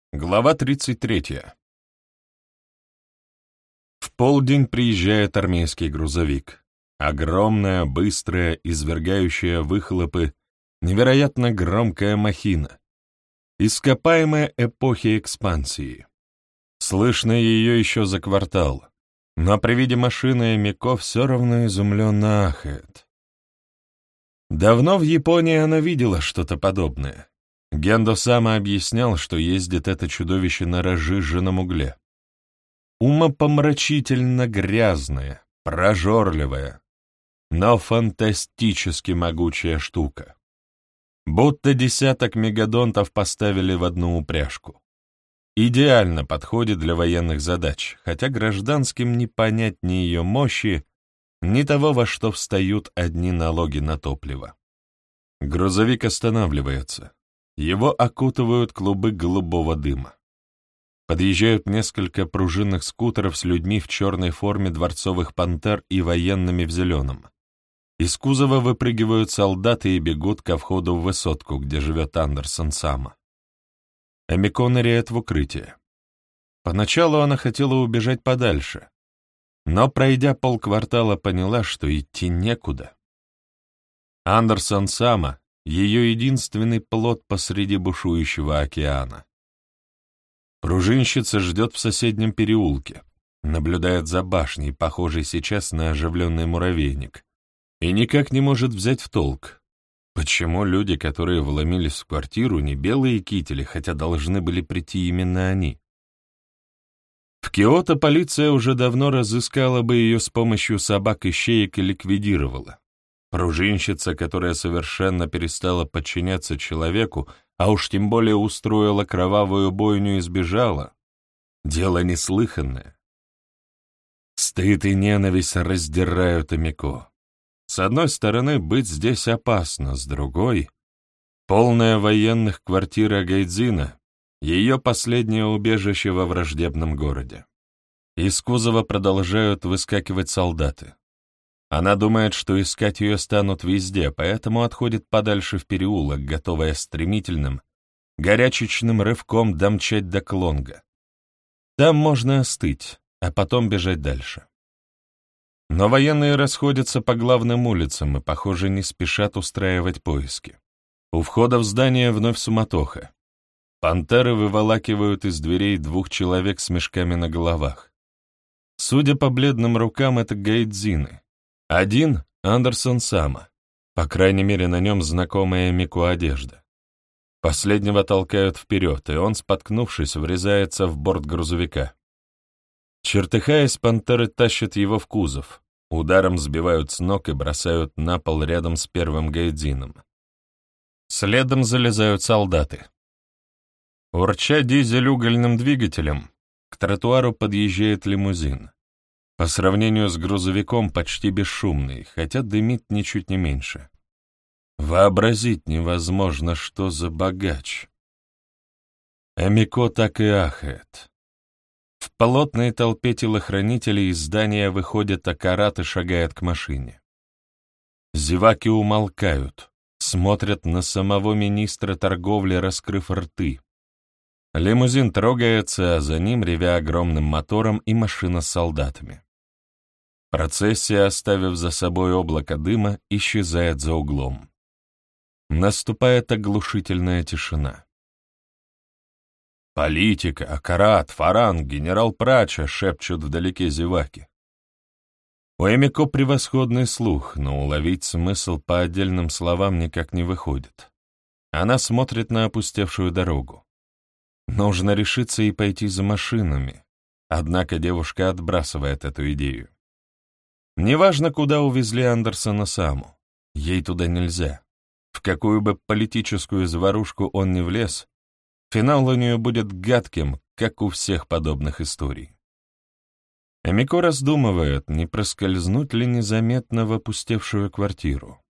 Глава 33. В полдень приезжает армейский грузовик. Огромная, быстрая, извергающая выхлопы, невероятно громкая махина. Ископаемая эпохи экспансии. Слышно ее еще за квартал, но при виде машины Эмико все равно изумленно ахает. Давно в Японии она видела что-то подобное. Гендо сама объяснял, что ездит это чудовище на разжиженном угле. Умопомрачительно грязная, прожорливая, но фантастически могучая штука. Будто десяток мегадонтов поставили в одну упряжку. Идеально подходит для военных задач, хотя гражданским не понять ни ее мощи, ни того, во что встают одни налоги на топливо. Грузовик останавливается. Его окутывают клубы голубого дыма. Подъезжают несколько пружинных скутеров с людьми в черной форме дворцовых пантер и военными в зеленом. Из кузова выпрыгивают солдаты и бегут ко входу в высотку, где живет Андерсон Сама. Эмико ныряет в укрытие. Поначалу она хотела убежать подальше, но, пройдя полквартала, поняла, что идти некуда. Андерсон Сама — ее единственный плот посреди бушующего океана. Пружинщица ждет в соседнем переулке, наблюдает за башней, похожей сейчас на оживленный муравейник, и никак не может взять в толк, почему люди, которые вломились в квартиру, не белые кители, хотя должны были прийти именно они. В Киото полиция уже давно разыскала бы ее с помощью собак-ищеек и ликвидировала. Пружинщица, которая совершенно перестала подчиняться человеку, а уж тем более устроила кровавую бойню и сбежала, дело неслыханное. Стыд и ненависть раздирают Эмико. С одной стороны, быть здесь опасно, с другой — полная военных квартира Гайдзина, ее последнее убежище во враждебном городе. Из кузова продолжают выскакивать солдаты. Она думает, что искать ее станут везде, поэтому отходит подальше в переулок, готовая стремительным, горячечным рывком домчать до Клонга. Там можно остыть, а потом бежать дальше. Но военные расходятся по главным улицам и, похоже, не спешат устраивать поиски. У входа в здание вновь суматоха. Пантеры выволакивают из дверей 2 человек с мешками на головах. Судя по бледным рукам, это гайдзины. Один — Андерсон Сама, по крайней мере, на нем знакомая Эмико одежда. Последнего толкают вперед, и он, споткнувшись, врезается в борт грузовика. Чертыхаясь, пантеры тащат его в кузов, ударом сбивают с ног и бросают на пол рядом с первым гайдзином. Следом залезают солдаты. Урча дизель-угольным двигателем, к тротуару подъезжает лимузин. По сравнению с грузовиком почти бесшумный, хотя дымит ничуть не меньше. Вообразить невозможно, что за богач. Эмико так и ахает. В плотной толпе телохранителей из здания выходит Акарат и шагает к машине. Зеваки умолкают, смотрят на самого министра торговли, раскрыв рты. Лимузин трогается, а за ним, ревя огромным мотором, и машина с солдатами. Процессия, оставив за собой облако дыма, исчезает за углом. Наступает оглушительная тишина. «Политика, Акарат, Фаранг, генерал Прача!» — шепчут вдалеке зеваки. У Эмико превосходный слух, но уловить смысл по отдельным словам никак не выходит. Она смотрит на опустевшую дорогу. Нужно решиться и пойти за машинами, однако девушка отбрасывает эту идею. Неважно, куда увезли Андерсона Саму, ей туда нельзя. В какую бы политическую заварушку он ни влез, финал у нее будет гадким, как у всех подобных историй. Эмико раздумывает, не проскользнуть ли незаметно в опустевшую квартиру.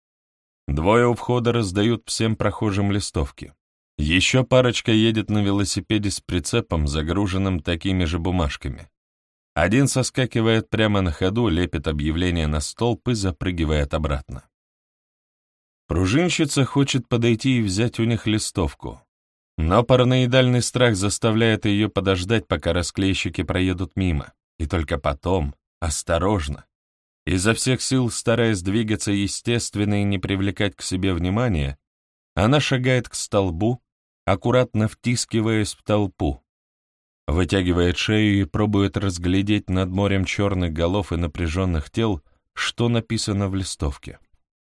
2 у входа раздают всем прохожим листовки. Еще парочка едет на велосипеде с прицепом, загруженным такими же бумажками. Один соскакивает прямо на ходу, лепит объявление на столб и запрыгивает обратно. Пружинщица хочет подойти и взять у них листовку, Но параноидальный страх заставляет ее подождать, пока расклейщики проедут мимо, и только потом, осторожно, изо всех сил стараясь двигаться естественно и не привлекать к себе внимания, она шагает к столбу, аккуратно втискиваясь в толпу, вытягивает шею и пробует разглядеть над морем черных голов и напряженных тел, что написано в листовке.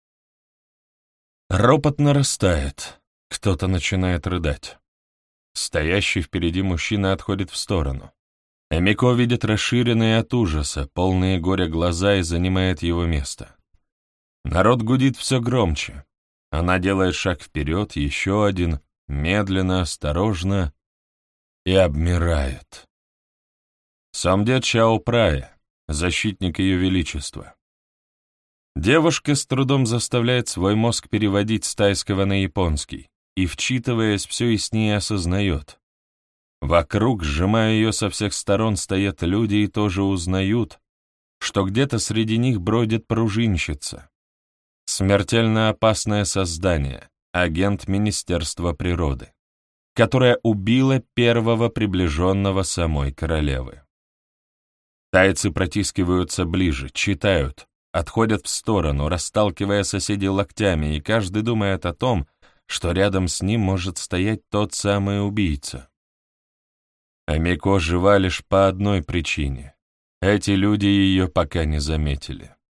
Ропот нарастает, кто-то начинает рыдать. Стоящий впереди мужчина отходит в сторону. Эмико видит расширенные от ужаса, полные горя глаза и занимает его место. Народ гудит все громче. Она делает шаг вперед, еще один, медленно, осторожно, и обмирает. Сомдет Чао Прая, защитник Ее Величества. Девушка с трудом заставляет свой мозг переводить с тайского на японский и, вчитываясь, все яснее осознает. Вокруг, сжимая ее со всех сторон, стоят люди и тоже узнают, что где-то среди них бродит пружинщица. Смертельно опасное создание, агент Министерства природы, которая убила первого приближенного самой королевы. Тайцы протискиваются ближе, читают, отходят в сторону, расталкивая соседей локтями, и каждый думает о том, что рядом с ним может стоять тот самый убийца. Эмико жива лишь по одной причине. Эти люди ее пока не заметили.